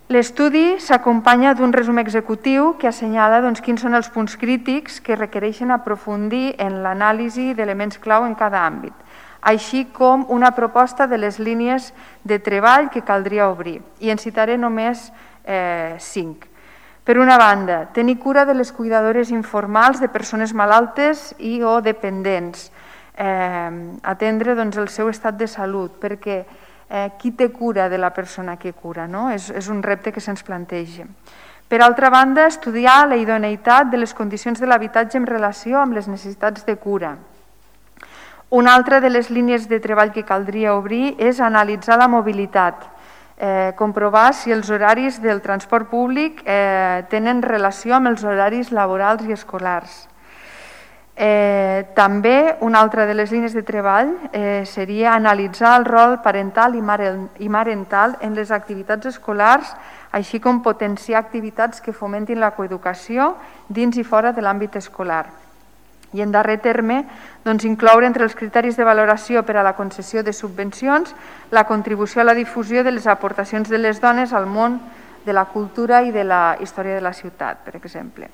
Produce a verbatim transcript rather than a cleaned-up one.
L'estudi s'acompanya d'un resum executiu que assenyala doncs, quins són els punts crítics que requereixen aprofundir en l'anàlisi d'elements clau en cada àmbit, així com una proposta de les línies de treball que caldria obrir. I en citaré només eh, cinc. Per una banda, tenir cura de les cuidadores informals de persones malaltes i o dependents, eh, atendre doncs, el seu estat de salut, perquè Eh, qui té cura de la persona que cura, no? És, és un repte que se'ns planteja. Per altra banda, estudiar la idoneïtat de les condicions de l'habitatge en relació amb les necessitats de cura. Una altra de les línies de treball que caldria obrir és analitzar la mobilitat, eh, comprovar si els horaris del transport públic eh, tenen relació amb els horaris laborals i escolars. Eh, també una altra de les línies de treball eh, seria analitzar el rol parental i, mare, i marental en les activitats escolars, així com potenciar activitats que fomentin la coeducació dins i fora de l'àmbit escolar. I en darrer terme, doncs, incloure entre els criteris de valoració per a la concessió de subvencions la contribució a la difusió de les aportacions de les dones al món de la cultura i de la història de la ciutat, per exemple.